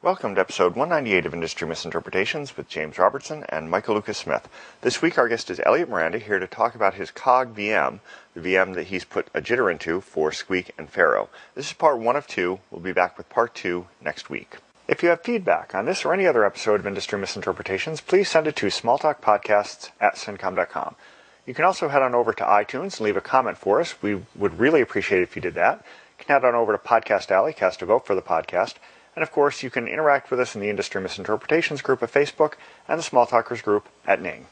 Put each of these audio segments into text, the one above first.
Welcome to episode 198 of Industry Misinterpretations with James Robertson and Michael Lucas Smith. This week our guest is Elliot Miranda, here to talk about his Cog VM, the VM that he's put a jitter into for Squeak and Pharaoh. This is part 1 of 2. We'll be back with part 2 next week. If you have feedback on this or any other episode of Industry Misinterpretations, please send it to smalltalkpodcasts@syncom.com. You can also head on over to iTunes and leave a comment for us. We would really appreciate it if you did that. You can head on over to Podcast Alley, cast a vote for the podcast. And of course, you can interact with us in the Industry Misinterpretations group at Facebook and the Small Talkers group at Ning.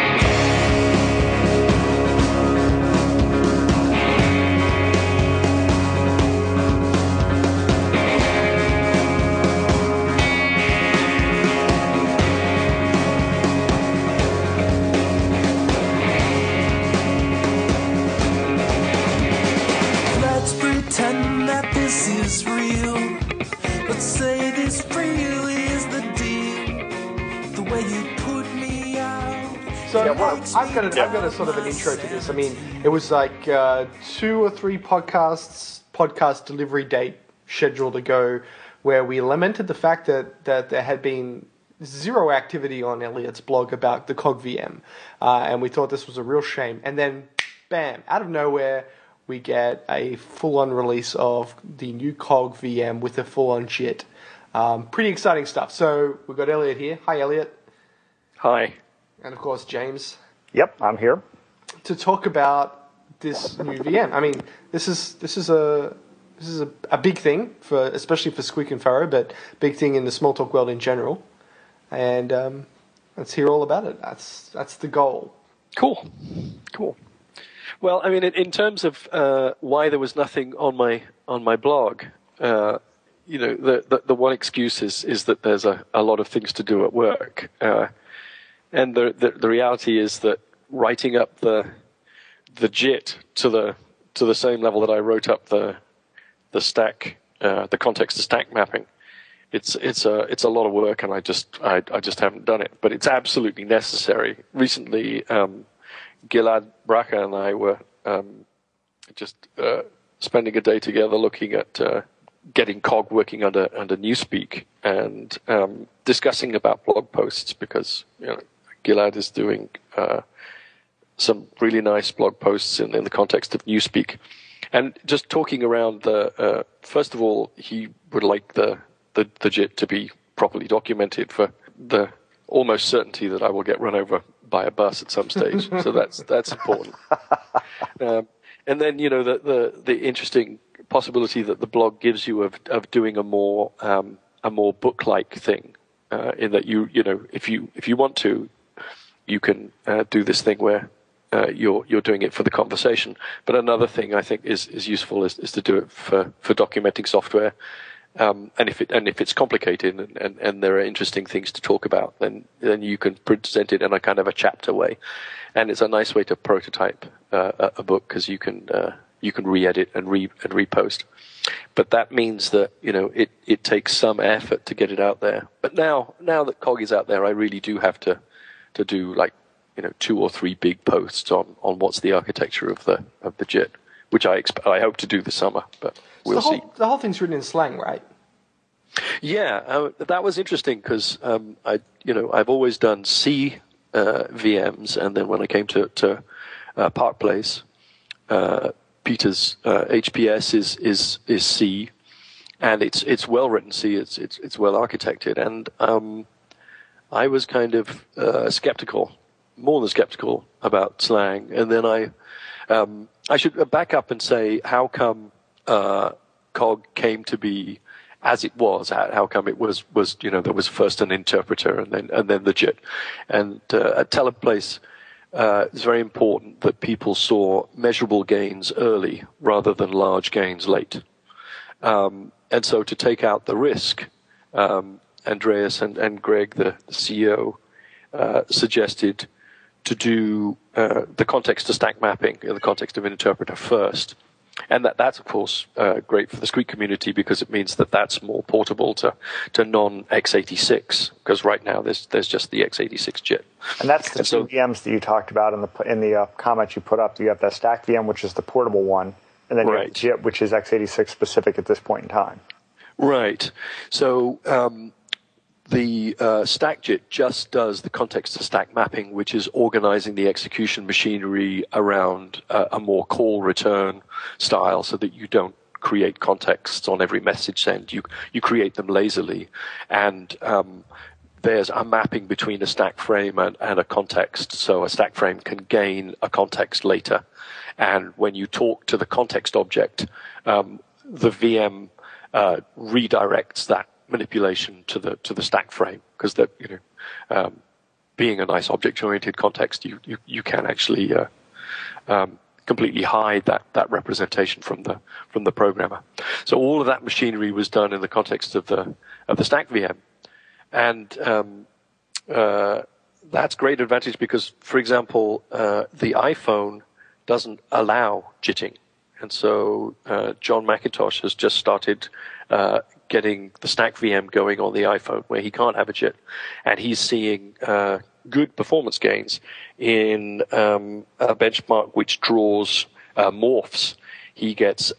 Let's pretend that this is real. Let's say this really is the deal. The way you put me out. So I've got a sort of an intro to this. I mean, it was like 2 or 3 podcast delivery date scheduled to go, where we lamented the fact that there had been zero activity on Elliot's blog about the Cog VM, and we thought this was a real shame. And then, bam, out of nowhere, we get a full-on release of the new Cog VM with a full-on JIT. Pretty exciting stuff. So we've got Elliot here. Hi, Elliot. Hi. And of course, James. Yep, I'm here. To talk about this new VM. I mean, this is a big thing especially for Squeak and Pharaoh, but big thing in the small talk world in general. And let's hear all about it. That's the goal. Cool. Well, I mean, in terms of why there was nothing on my blog, the one excuse is that there's a lot of things to do at work, and the reality is that writing up the JIT to the same level that I wrote up the stack, the context to stack mapping, it's a lot of work, and I just haven't done it. But it's absolutely necessary. Recently, Gilad Bracha and I were spending a day together looking at getting Cog working under Newspeak and discussing about blog posts, because Gilad is doing some really nice blog posts in the context of Newspeak, and just talking around first of all, he would like the JIT to be properly documented for the almost certainty that I will get run over by a bus at some stage. So that's important. And then the interesting possibility that the blog gives you of doing a more book-like thing, in that if you want to, you can do this thing where you're doing it for the conversation. But another thing I think is useful is to do it for documenting software. And if it's complicated and there are interesting things to talk about, then you can present it in a kind of a chapter way, and it's a nice way to prototype a book, because you can re-edit and repost. But that means that it takes some effort to get it out there. But now that Cog is out there, I really do have to do 2 or 3 big posts on what's the architecture of the JIT, which I hope to do this summer, but we'll see. The whole thing's written in slang, right? Yeah, that was interesting, because I've always done C VMs, and then when I came to Park Place, Peter's HPS is C, and it's well written C. It's well architected, and I was kind of skeptical, more than skeptical, about slang, and then I should back up and say, how come Cog came to be as it was? How come it was there was first an interpreter and then the JIT? And at Teleplace, it's very important that people saw measurable gains early rather than large gains late. And so to take out the risk, Andreas and Greg, the CEO, suggested to do the context to stack mapping in the context of an interpreter first. And that's, of course, great for the Squeak community, because it means that that's more portable to non-x86, because right now there's just the x86 JIT. And that's the two VMs that you talked about in the comments you put up. You have the stack VM, which is the portable one, and then you have the JIT, which is x86 specific at this point in time. Right. So the StackJIT just does the context-to-stack mapping, which is organizing the execution machinery around a more call-return style so that you don't create contexts on every message send. You create them lazily. And there's a mapping between a stack frame and a context. So a stack frame can gain a context later. And when you talk to the context object, the VM redirects that manipulation to the stack frame, because that, being a nice object-oriented context, you can actually completely hide that representation from the programmer. So all of that machinery was done in the context of the stack VM, and that's great advantage because, for example, the iPhone doesn't allow JITting, and so John McIntosh has just started getting the stack VM going on the iPhone where he can't have a JIT, and he's seeing good performance gains in a benchmark which draws morphs. He gets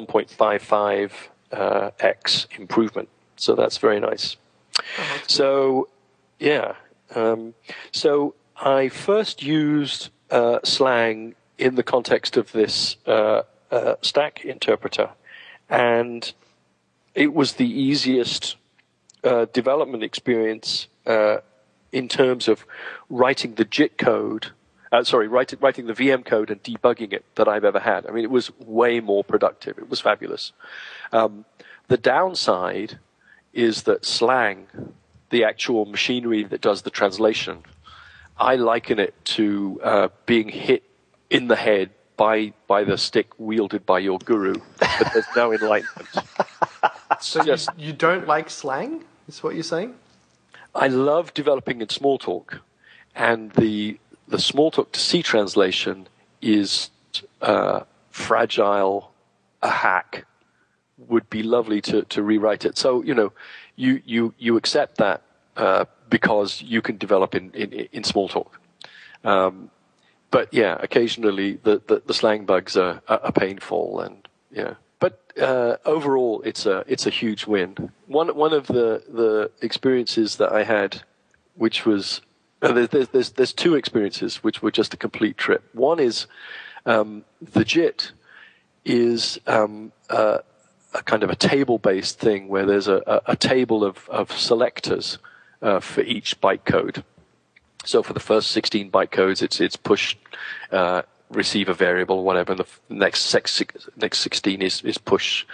1.55x improvement, so that's very nice. So, yeah. So I first used Slang in the context of this stack interpreter, and it was the easiest development experience in terms of writing the JIT code, writing the VM code and debugging it that I've ever had. I mean, it was way more productive. It was fabulous. The downside is that Slang, the actual machinery that does the translation, I liken it to being hit in the head by the stick wielded by your guru, but there's no enlightenment. So you don't like Slang, is what you're saying? I love developing in Smalltalk, and the Smalltalk to C translation is fragile, a hack. Would be lovely to rewrite it. So, you accept that because you can develop in Smalltalk. But yeah, occasionally the Slang bugs are painful, and yeah. But overall, it's a huge win. One of the experiences that I had, which was there's two experiences which were just a complete trip. One is the JIT is a kind of a table-based thing where there's a table of selectors for each bytecode. So for the first 16 bytecodes, it's push, receive a variable, whatever, and the next 16 is push,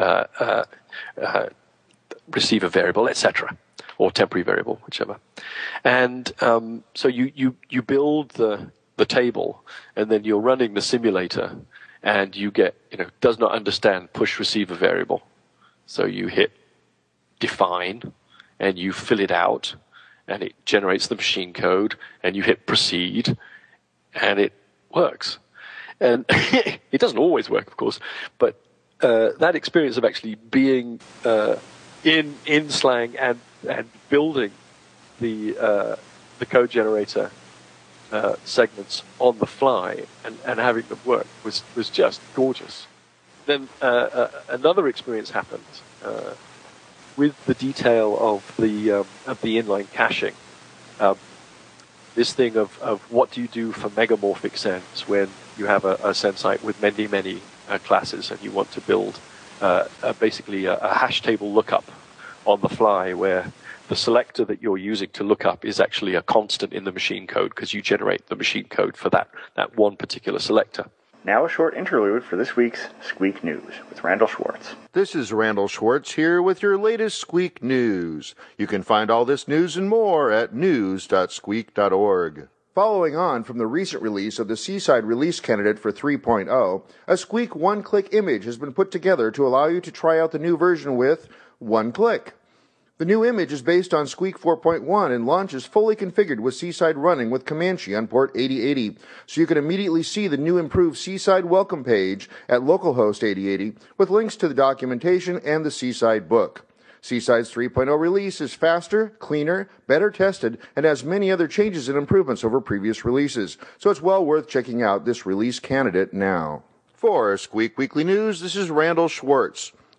receive a variable, etc., or temporary variable, whichever. And so you build the table, and then you're running the simulator, and you get, does not understand push receive a variable. So you hit define, and you fill it out, and it generates the machine code, and you hit proceed, and it works. And it doesn't always work, of course, but that experience of actually being in Slang and building the code generator segments on the fly and having them work was just gorgeous. Then another experience happened with the detail of the inline caching. This thing of what do you do for megamorphic sends when you have a send site with many classes and you want to build basically a hash table lookup on the fly where the selector that you're using to look up is actually a constant in the machine code because you generate the machine code for that one particular selector. Now a short interlude for this week's Squeak News with Randall Schwartz. This is Randall Schwartz here with your latest Squeak News. You can find all this news and more at news.squeak.org. Following on from the recent release of the Seaside release candidate for 3.0, a Squeak one-click image has been put together to allow you to try out the new version with one click. The new image is based on Squeak 4.1 and launches fully configured with Seaside running with Comanche on port 8080, so you can immediately see the new improved Seaside welcome page at localhost 8080 with links to the documentation and the Seaside book. Seaside's 3.0 release is faster, cleaner, better tested, and has many other changes and improvements over previous releases, so it's well worth checking out this release candidate now. For Squeak Weekly News, this is Randall Schwartz. You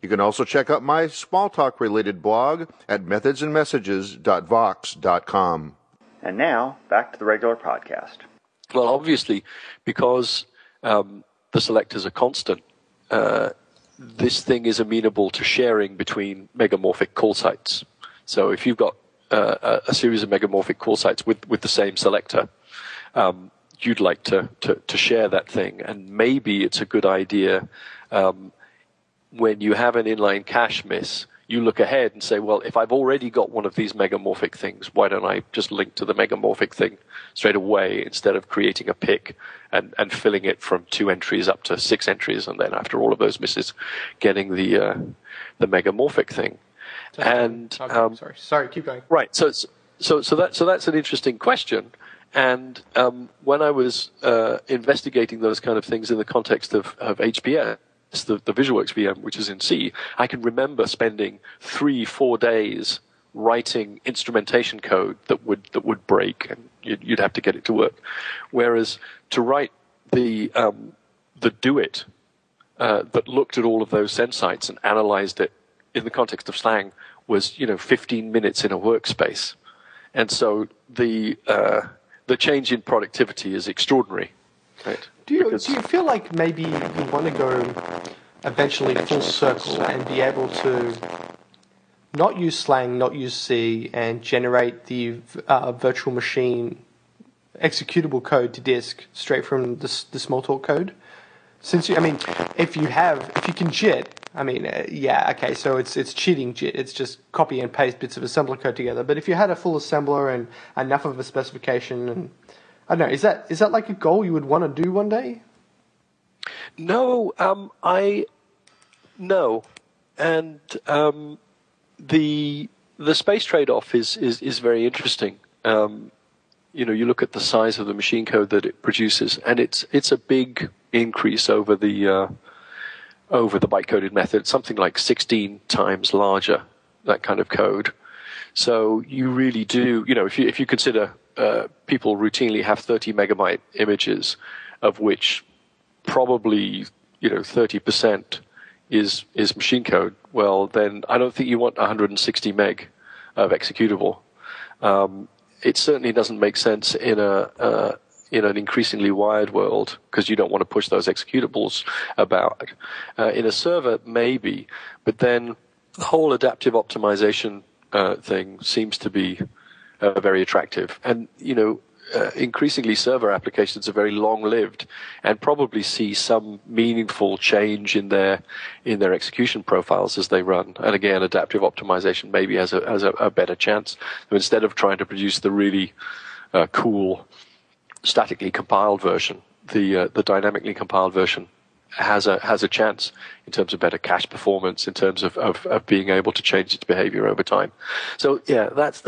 You can also check out my Smalltalk-related blog at methodsandmessages.vox.com. And now, back to the regular podcast. Well, obviously, because the selectors are constant, this thing is amenable to sharing between megamorphic call sites. So if you've got a series of megamorphic call sites with the same selector, you'd like to share that thing. And maybe it's a good idea when you have an inline cache miss, you look ahead and say, well, if I've already got one of these megamorphic things, why don't I just link to the megamorphic thing straight away instead of creating a pick and filling it from 2 entries up to 6 entries, and then after all of those misses, getting the megamorphic thing. Sorry, keep going. Right. So that's an interesting question. And when I was investigating those kind of things in the context of HPS, the VisualWorks VM, which is in C, I can remember spending 3-4 days writing instrumentation code that would break, and you'd have to get it to work. Whereas to write the DoIt that looked at all of those send sites and analyzed it in the context of Slang was 15 minutes in a workspace, and so the change in productivity is extraordinary. Right? Do you feel like maybe you want to go eventually full circle and be able to not use Slang, not use C, and generate the virtual machine executable code to disk straight from the Smalltalk code? Since if you can JIT, so it's cheating JIT. It's just copy and paste bits of assembler code together. But if you had a full assembler and enough of a specification, and I don't know, is that like a goal you would want to do one day? No, and the space trade-off is very interesting. You look at the size of the machine code that it produces, and it's a big increase over the byte-coded method. It's something like 16 times larger, that kind of code. So you really do, if you consider people routinely have 30 megabyte images, of which probably 30% is machine code. Well, then I don't think you want 160 meg of executable. It certainly doesn't make sense in an increasingly wired world, because you don't want to push those executables about. In a server, maybe, but then the whole adaptive optimization thing seems to be very attractive. And, increasingly server applications are very long-lived and probably see some meaningful change in their execution profiles as they run. And again, adaptive optimization maybe has a better chance. So instead of trying to produce the really cool statically compiled version, the dynamically compiled version has a chance in terms of better cache performance, in terms of being able to change its behavior over time. So yeah, that's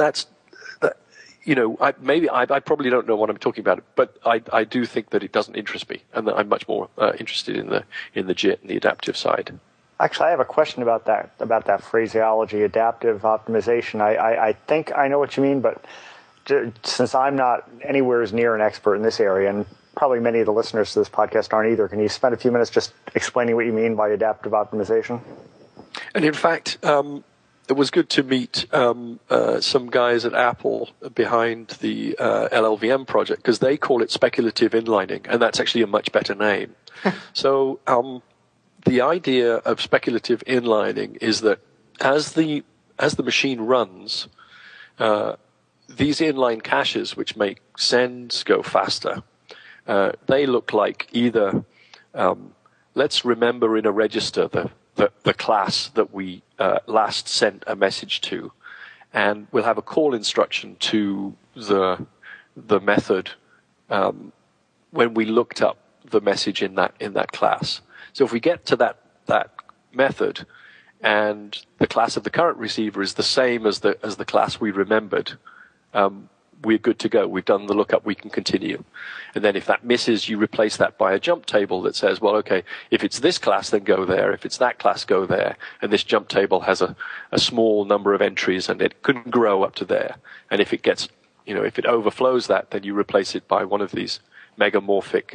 I probably don't know what I'm talking about, but I do think that it doesn't interest me, and that I'm much more interested in the JIT and the adaptive side. Actually, I have a question about that phraseology, adaptive optimization. I think I know what you mean, but since I'm not anywhere near an expert in this area, and probably many of the listeners to this podcast aren't either, can you spend a few minutes just explaining what you mean by adaptive optimization? And in fact, it was good to meet some guys at Apple behind the LLVM project, because they call it speculative inlining, and that's actually a much better name. So the idea of speculative inlining is that as the machine runs, these inline caches, which make sends go faster, they look like either, let's remember in a register the class that we last sent a message to, and we'll have a call instruction to the method when we looked up the message in that class. So if we get to that method, and the class of the current receiver is the same as the class we remembered, we're good to go. We've done the lookup. We can continue. And then if that misses, you replace that by a jump table that says, well, okay, if it's this class, then go there. If it's that class, go there. And this jump table has a small number of entries, and it couldn't grow up to there. And if it gets, if it overflows that, then you replace it by one of these megamorphic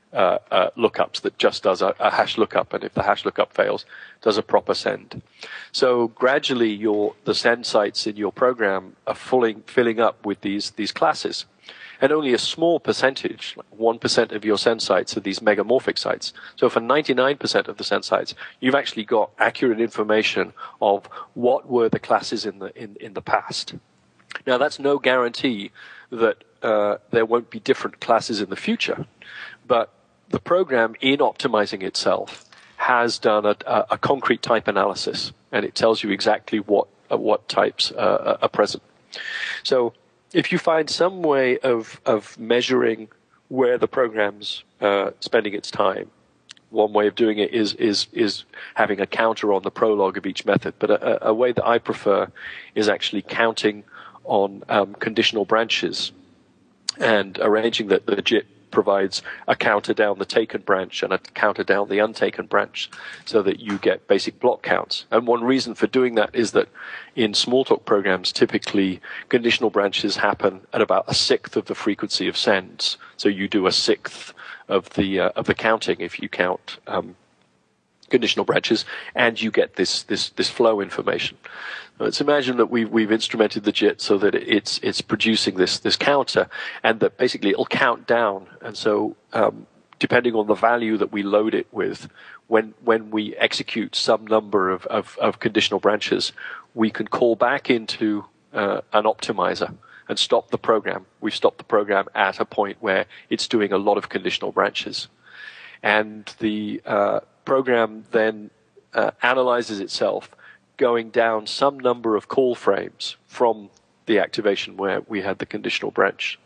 lookups that just does a hash lookup, and if the hash lookup fails, does a proper send. So gradually the send sites in your program are filling up with these classes. And only a small percentage, 1% of your send sites are these megamorphic sites. So for 99% of the send sites, you've actually got accurate information of what were the classes in the past. Now, that's no guarantee that there won't be different classes in the future, but the program, in optimizing itself, has done a concrete type analysis, and it tells you exactly what types are present. So if you find some way of measuring where the program's spending its time, one way of doing it is having a counter on the prologue of each method. But a way that I prefer is actually counting on conditional branches and arranging that the JIT provides a counter down the taken branch and a counter down the untaken branch so that you get basic block counts. And one reason for doing that is that in Smalltalk programs, typically conditional branches happen at about a sixth of the frequency of sends. So you do a sixth of the counting if you count conditional branches, and you get this flow information. Let's imagine that we've instrumented the JIT so that it's producing this counter, and that basically it'll count down. And so, depending on the value that we load it with, when we execute some number of conditional branches, we can call back into an optimizer and stop the program. We've stopped the program at a point where it's doing a lot of conditional branches, and the program then analyzes itself, going down some number of call frames from the activation where we had the conditional branch,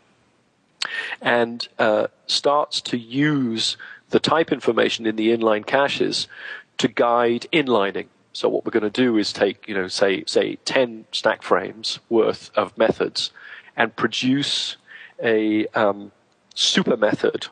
and starts to use the type information in the inline caches to guide inlining. So what we're going to do is take, say 10 stack frames worth of methods and produce a super method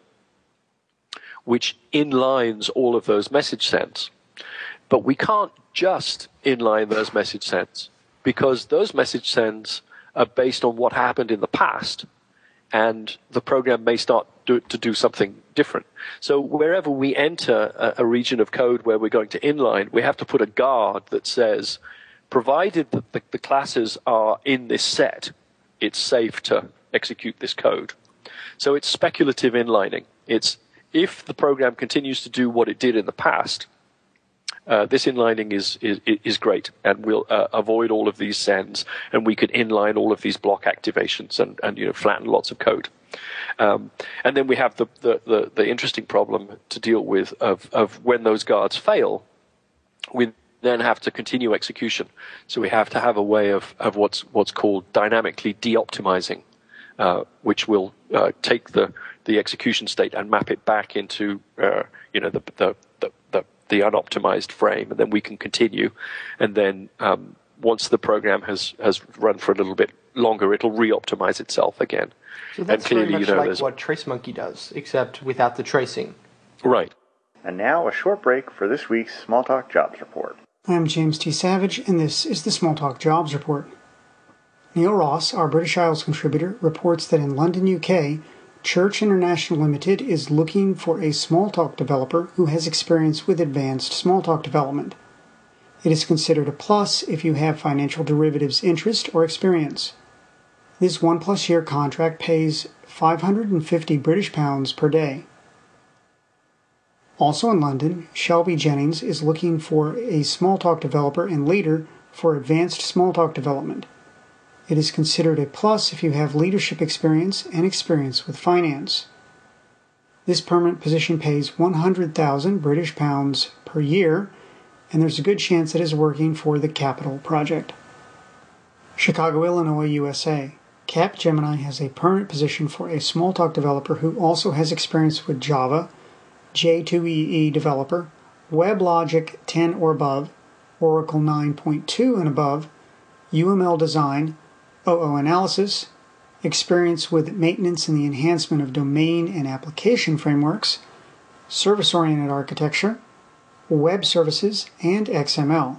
which inlines all of those message sends. But we can't just inline those message sends, because those message sends are based on what happened in the past, and the program may start to do something different. So wherever we enter a region of code where we're going to inline, we have to put a guard that says, provided that the classes are in this set, it's safe to execute this code. So it's speculative inlining. It's if the program continues to do what it did in the past, this inlining is great, and we'll avoid all of these sends, and we could inline all of these block activations and flatten lots of code. And then we have the interesting problem to deal with of when those guards fail, we then have to continue execution. So we have to have a way of what's called dynamically de-optimizing, which will take the execution state and map it back into the unoptimized frame, and then we can continue. And then once the program has run for a little bit longer, it'll re-optimize itself again. So that's and clearly, very much like what TraceMonkey does, except without the tracing. Right. And now a short break for this week's Smalltalk Jobs Report. I'm James T. Savage, and this is the Smalltalk Jobs Report. Neil Ross, our British Isles contributor, reports that in London, UK, Church International Limited is looking for a Smalltalk developer who has experience with advanced Smalltalk development. It is considered a plus if you have financial derivatives interest or experience. This 1+ year contract pays £550 per day. Also in London, Shelby Jennings is looking for a Smalltalk developer and leader for advanced Smalltalk development. It is considered a plus if you have leadership experience and experience with finance. This permanent position pays £100,000 per year, and there's a good chance it is working for the Capital Project. Chicago, Illinois, USA. Capgemini has a permanent position for a Smalltalk developer who also has experience with Java, J2EE developer, WebLogic 10 or above, Oracle 9.2 and above, UML design, OO analysis, experience with maintenance and the enhancement of domain and application frameworks, service-oriented architecture, web services, and XML.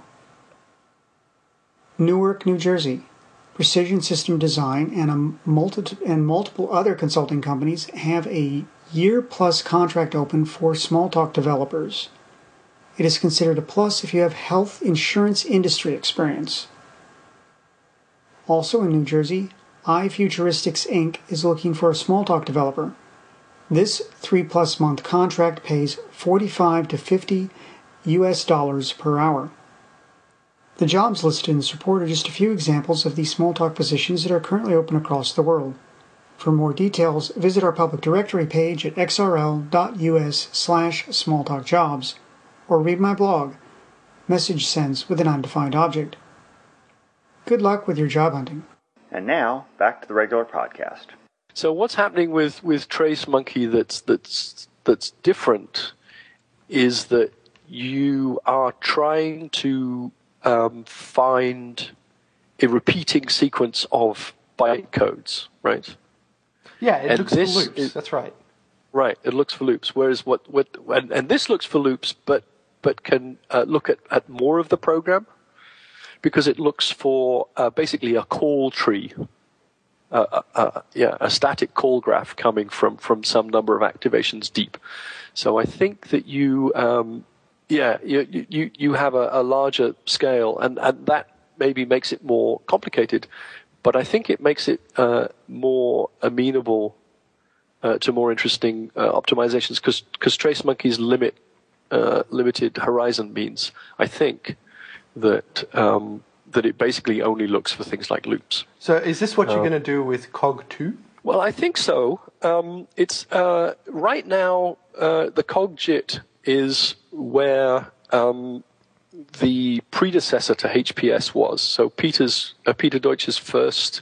Newark, New Jersey. Precision System Design and multiple other consulting companies have a year-plus contract open for Smalltalk developers. It is considered a plus if you have health insurance industry experience. Also in New Jersey, iFuturistics Inc. is looking for a Smalltalk developer. This 3+ month contract pays $45 to $50 US per hour. The jobs listed in this report are just a few examples of the Smalltalk positions that are currently open across the world. For more details, visit our public directory page at xrl.us/smalltalkjobs or read my blog, Message Sends with an Undefined Object. Good luck with your job hunting. And now, back to the regular podcast. So what's happening with TraceMonkey that's different is that you are trying to find a repeating sequence of bytecodes, right? Yeah, it looks for loops. That's right. Right, it looks for loops. Whereas and this looks for loops, but can look at more of the program, because it looks for basically a call tree, a static call graph coming from some number of activations deep. So I think that you have a larger scale, and that maybe makes it more complicated, but I think it makes it more amenable to more interesting optimizations, because TraceMonkey's limited horizon means, I think, that it basically only looks for things like loops. So is this what you're going to do with COG2? Well, I think so. It's right now the CogJIT is where the predecessor to HPS was. So Peter Deutsch's first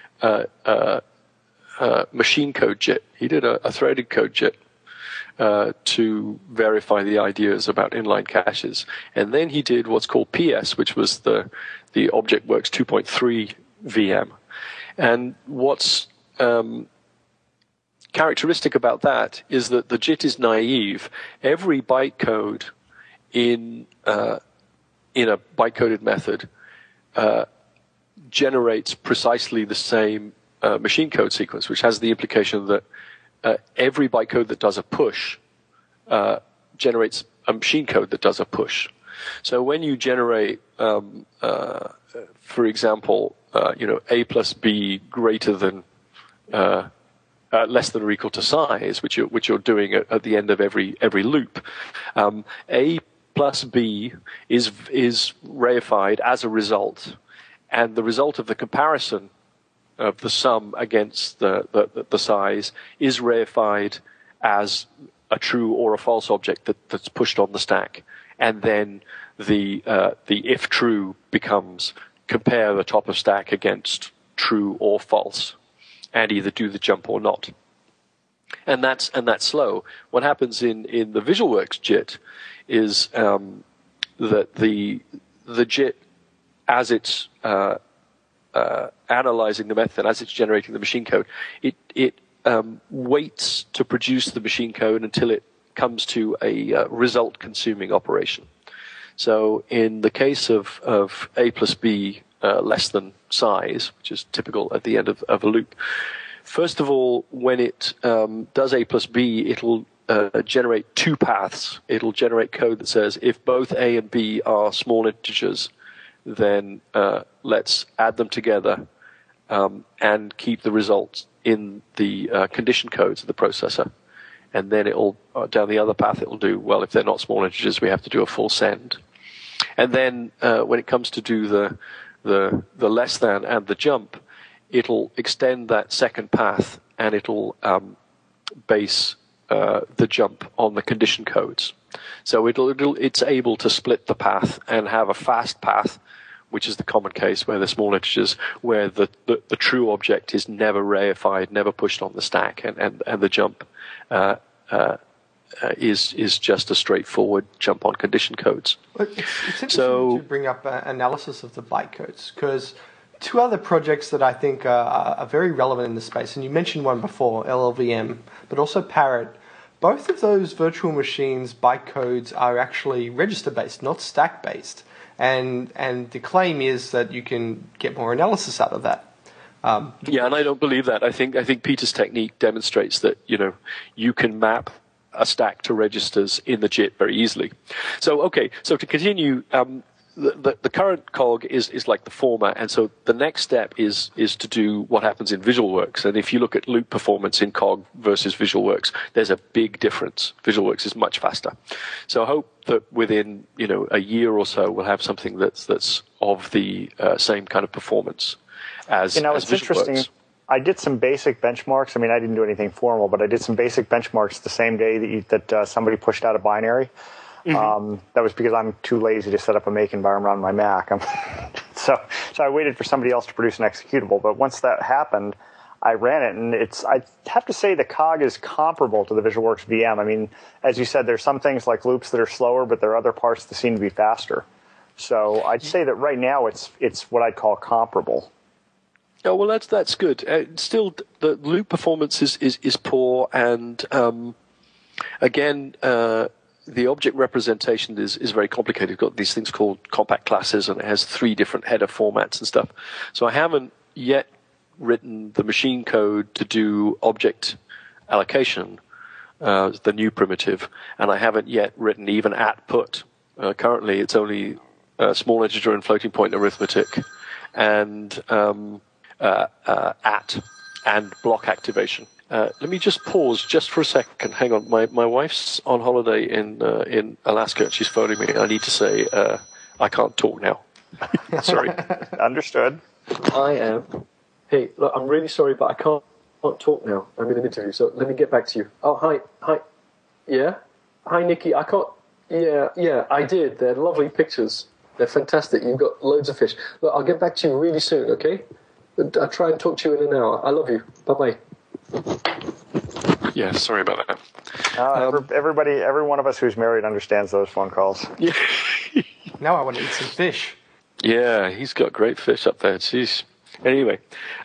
machine code JIT. He did a threaded code JIT to verify the ideas about inline caches, and then he did what's called PS, which was the ObjectWorks 2.3 VM. And what's characteristic about that is that the JIT is naive. Every bytecode in a bytecoded method generates precisely the same machine code sequence, which has the implication that every bytecode that does a push generates a machine code that does a push. So when you generate, for example, A plus B greater than less than or equal to size, which you're doing at the end of every loop, A plus B is reified as a result, and the result of the comparison of the sum against the size is reified as a true or a false object that's pushed on the stack, and then the if true becomes compare the top of stack against true or false, and either do the jump or not. And that's slow. What happens in the VisualWorks JIT is that the JIT, as it's analyzing the method, as it's generating the machine code, it waits to produce the machine code until it comes to a result-consuming operation. So in the case of A plus B less than size, which is typical at the end of a loop, first of all, when it does A plus B, it'll generate two paths. It'll generate code that says, if both A and B are small integers, then let's add them together and keep the results in the condition codes of the processor. And then it'll, down the other path, it'll do, well, if they're not small integers, we have to do a full send. And then when it comes to do the less than and the jump, it'll extend that second path, and it'll base the jump on the condition codes. So it's able to split the path and have a fast path, which is the common case where they're small integers, where the true object is never reified, never pushed on the stack, and the jump is just a straightforward jump on condition codes. It's interesting to bring up analysis of the bytecodes, because two other projects that I think are very relevant in this space, and you mentioned one before, LLVM, but also Parrot. Both of those virtual machines' bytecodes are actually register-based, not stack-based. And the claim is that you can get more analysis out of that. Yeah, and I don't believe that. I think Peter's technique demonstrates that you can map a stack to registers in the JIT very easily. So to continue, the current cog is like the former, and so the next step is to do what happens in VisualWorks. And if you look at loop performance in cog versus VisualWorks, there's a big difference. VisualWorks is much faster. So I hope that within a year or so we'll have something that's of the same kind of performance as it's interesting. I did some basic benchmarks. I mean, I didn't do anything formal, but I did some basic benchmarks the same day that somebody pushed out a binary. Mm-hmm. That was because I'm too lazy to set up a make environment on my Mac. So I waited for somebody else to produce an executable. But once that happened, I ran it, and I have to say the cog is comparable to the VisualWorks VM. I mean, as you said, there's some things like loops that are slower, but there are other parts that seem to be faster. So I'd say that right now it's what I'd call comparable. Oh, well, that's good. Still, the loop performance is poor, and again, the object representation is very complicated. You've got these things called compact classes, and it has 3 different header formats and stuff. So I haven't yet written the machine code to do object allocation, the new primitive, and I haven't yet written even @put. Currently, it's only small integer and floating point arithmetic, and @ and block activation. Let me just pause just for a second. Hang on, my wife's on holiday in Alaska, and she's phoning me. I need to say I can't talk now. Sorry. Understood. I am. Hey, look, I'm really sorry, but I can't talk now. I'm in an interview, so let me get back to you. Oh, hi. Yeah? Hi, Nikki. I can't... Yeah, I did. They're lovely pictures. They're fantastic. You've got loads of fish. Look, I'll get back to you really soon, okay? I'll try and talk to you in an hour. I love you. Bye-bye. Yeah, sorry about that. Every one of us who's married understands those phone calls. Yeah. Now I want to eat some fish. Yeah, he's got great fish up there. Jeez. Anyway,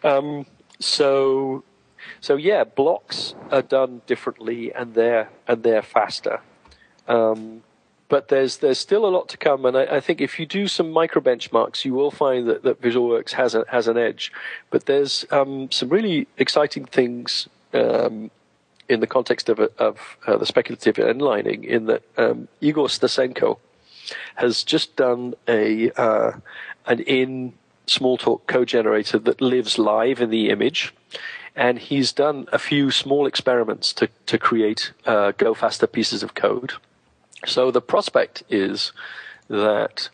so yeah, blocks are done differently, and they're faster. But there's still a lot to come, and I think if you do some micro benchmarks, you will find that VisualWorks has an edge. But there's some really exciting things in the context of the speculative inlining, in that Igor Stasenko has just done an in Smalltalk code generator that lives live in the image, and he's done a few small experiments to create go faster pieces of code. So the prospect is that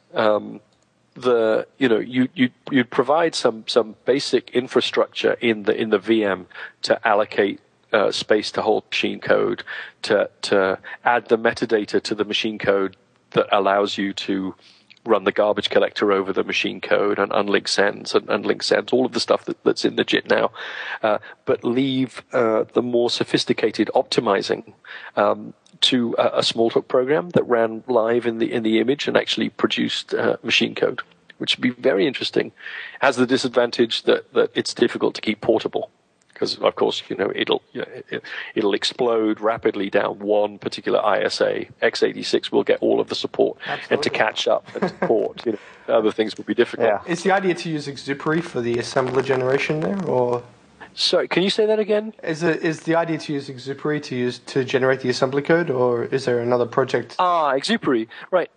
you'd provide some basic infrastructure in the VM to allocate space to hold machine code, to add the metadata to the machine code that allows you to run the garbage collector over the machine code, and unlink sends and unlink sends, all of the stuff that's in the JIT now, but leave the more sophisticated optimizing to a Smalltalk program that ran live in the image and actually produced machine code, which would be very interesting. Has the disadvantage that it's difficult to keep portable, because of course it'll explode rapidly down one particular ISA. x86 will get all of the support. Absolutely. And to catch up and to port, other things will be difficult. Yeah. Is the idea to use Exupery for the assembler generation there, or? Sorry, can you say that again? Is the idea to use Exupery to generate the assembly code, or is there another project? Exupery, right?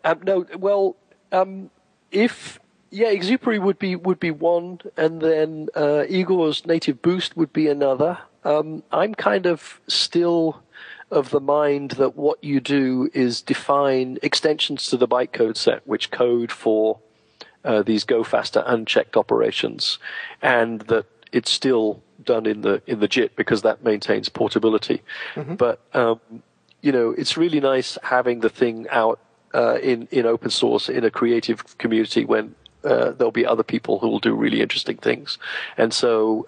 Exupery would be one, and then Igor's native boost would be another. I'm kind of still of the mind that what you do is define extensions to the bytecode set, which code for these go faster unchecked operations, and that it's still done in the JIT because that maintains portability. Mm-hmm. But it's really nice having the thing out in open source in a creative community when there'll be other people who will do really interesting things. And so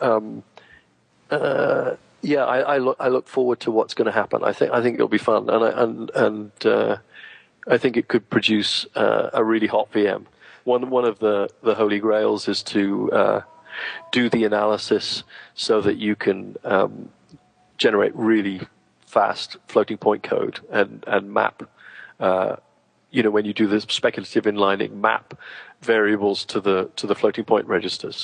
I look forward to what's going to happen. I think it'll be fun, and I think it could produce a really hot VM. One of the holy grails is to do the analysis so that you can generate really fast floating point code and map. When you do the speculative inlining, map variables to the floating point registers.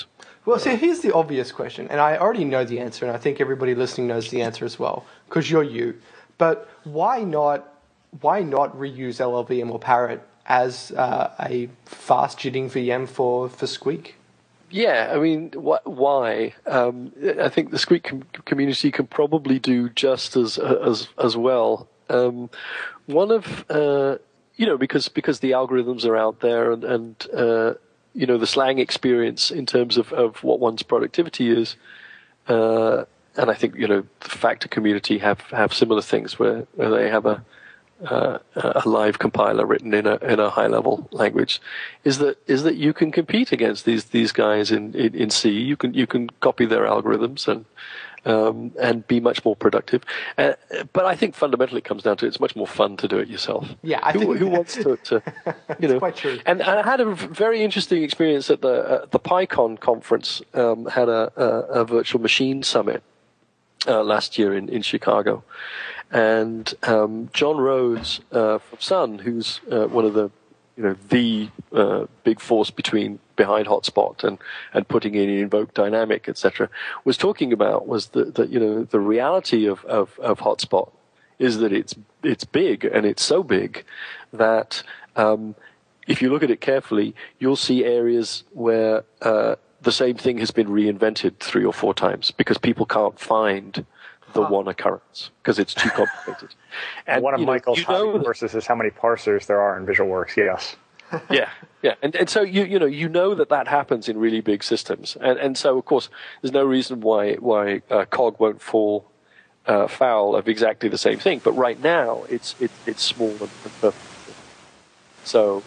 Well, see, here's the obvious question, and I already know the answer, and I think everybody listening knows the answer as well, because you're you. But why not reuse LLVM or Parrot as a fast jitting VM for Squeak? Yeah, I mean, why? I think the Squeak community can probably do just as well. One of because the algorithms are out there and the slang experience in terms of what one's productivity is, and I think the Factor community have similar things where they have a live compiler written in a high level language, is that you can compete against these guys in C. You can copy their algorithms and be much more productive. But I think fundamentally it comes down to it's much more fun to do it yourself. Yeah, who wants to It's quite true. And I had a very interesting experience at the PyCon conference. Had a virtual machine summit last year in Chicago. And John Rhodes from Sun, who's one of the big force behind Hotspot and putting in Invoke Dynamic, etc., was talking about was that the reality of Hotspot is that it's big, and it's so big that if you look at it carefully, you'll see areas where the same thing has been reinvented 3 or 4 times because people can't find the one occurrence because it's too complicated. And one of Michael's hobby courses is how many parsers there are in VisualWorks. Yes. Yeah, and so you know that happens in really big systems, and so of course there's no reason why Cog won't fall foul of exactly the same thing. But right now it's small and perfect. So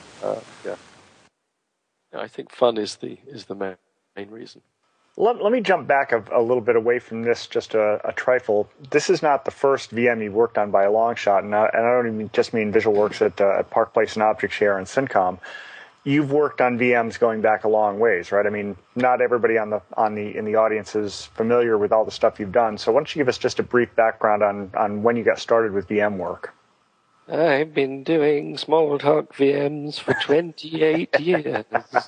I think fun is the main reason. Let me jump back a little bit away from this, just a trifle. This is not the first VM you worked on by a long shot, and I don't even just mean VisualWorks at Park Place and ObjectShare and Syncom. You've worked on VMs going back a long ways, right? I mean, not everybody in the audience is familiar with all the stuff you've done. So why don't you give us just a brief background on when you got started with VM work? I've been doing Smalltalk VMs for 28 years.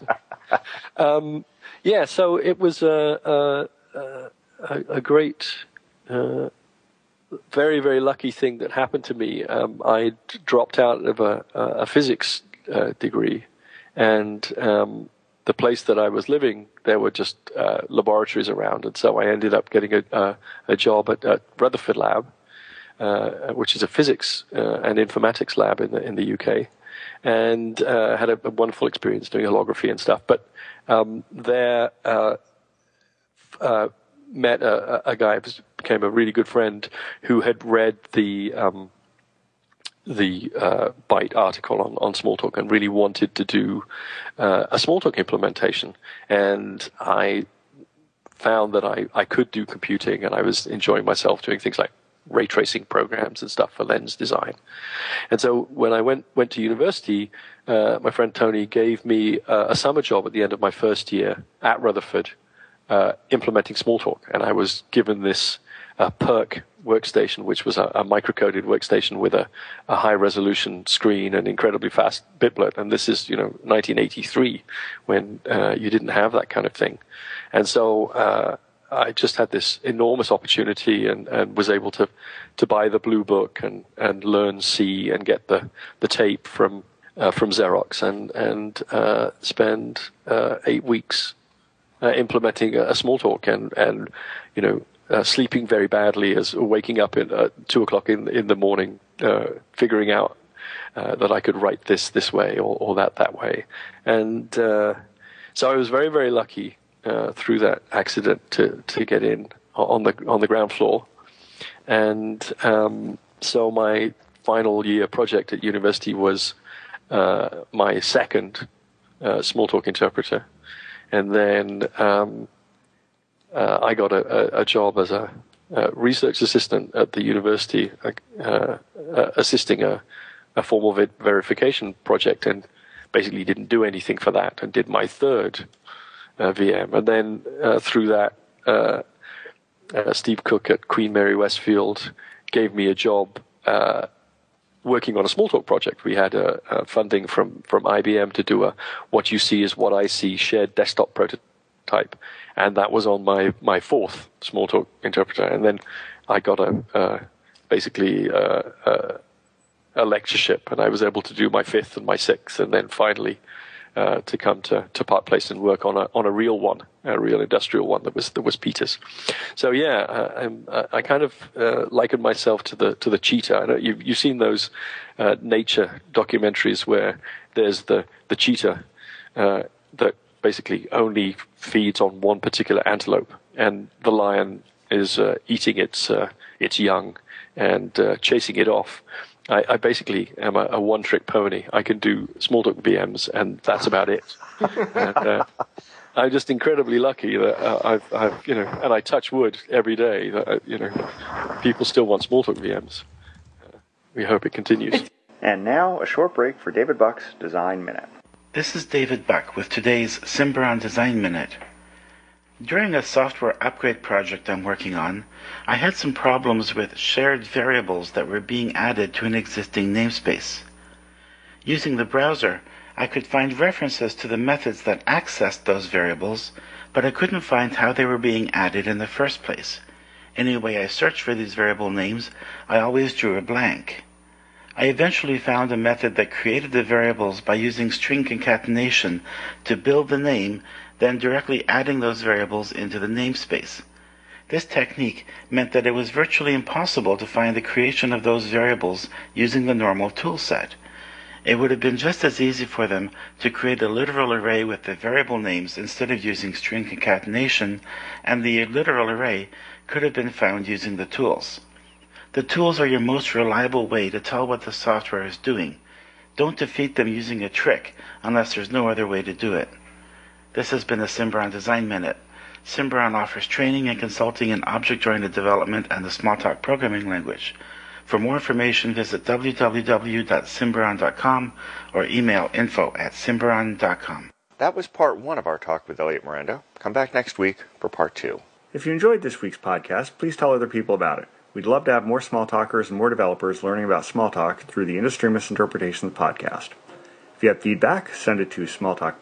Yeah, so it was a great, very, very lucky thing that happened to me. I dropped out of a physics degree, and the place that I was living, there were just laboratories around, and so I ended up getting a job at Rutherford Lab, which is a physics and informatics lab in the UK, and had a wonderful experience doing holography and stuff. But there met a guy who became a really good friend who had read the Byte article on Smalltalk and really wanted to do a Smalltalk implementation. And I found that I could do computing, and I was enjoying myself doing things like ray tracing programs and stuff for lens design. And so when I went to university, my friend Tony gave me a summer job at the end of my first year at Rutherford, implementing Smalltalk. And I was given this Perk workstation, which was a microcoded workstation with a high resolution screen and incredibly fast bitblet. And this is 1983, when you didn't have that kind of thing. And so I just had this enormous opportunity and was able to buy the Blue Book and learn C and get the tape from Xerox and spend 8 weeks implementing a Smalltalk and sleeping very badly, as waking up at 2 o'clock in the morning, figuring out that I could write this way or that way. And so I was very, very lucky through that accident to get in on the ground floor. And so my final year project at university was my second Smalltalk interpreter. And then I got a job as a research assistant at the university, assisting a formal verification project, and basically didn't do anything for that, and did my third VM. And then through that, Steve Cook at Queen Mary Westfield gave me a job working on a Smalltalk project. We had funding from IBM to do what you see is what I see shared desktop prototype type, and that was on my fourth Smalltalk interpreter. And then I got basically a lectureship, and I was able to do my fifth and my sixth, and then finally to come to Park Place and work on a real one, a real industrial one that was Peter's. So yeah, I kind of likened myself to the cheetah. I know you've seen those nature documentaries where there's the cheetah that basically only feeds on one particular antelope, and the lion is eating its young and chasing it off. I basically am a one-trick pony. I can do Smalltalk VMs, and that's about it. And, I'm just incredibly lucky that I've and I touch wood every day that people still want Smalltalk VMs. We hope it continues. And now a short break for David Buck's Design Minute. This is David Buck with today's Symbaround Design Minute. During a software upgrade project I'm working on, I had some problems with shared variables that were being added to an existing namespace. Using the browser, I could find references to the methods that accessed those variables, but I couldn't find how they were being added in the first place. Any way I searched for these variable names, I always drew a blank. I eventually found a method that created the variables by using string concatenation to build the name, then directly adding those variables into the namespace. This technique meant that it was virtually impossible to find the creation of those variables using the normal toolset. It would have been just as easy for them to create a literal array with the variable names instead of using string concatenation, and the literal array could have been found using the tools. The tools are your most reliable way to tell what the software is doing. Don't defeat them using a trick unless there's no other way to do it. This has been a Symbaround Design Minute. Symbaround offers training and consulting in object-oriented development and the Smalltalk programming language. For more information, visit www.symbaround.com or email info@symbaround.com. That was part 1 of our talk with Elliot Miranda. Come back next week for part 2. If you enjoyed this week's podcast, please tell other people about it. We'd love to have more Smalltalkers and more developers learning about Smalltalk through the Industry Misinterpretations podcast. If you have feedback, send it to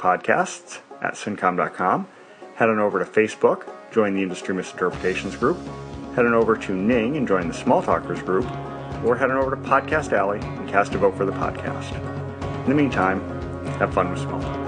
smalltalkpodcasts@syncom.com. Head on over to Facebook, join the Industry Misinterpretations group. Head on over to Ning and join the Smalltalkers group. Or head on over to Podcast Alley and cast a vote for the podcast. In the meantime, have fun with Smalltalk.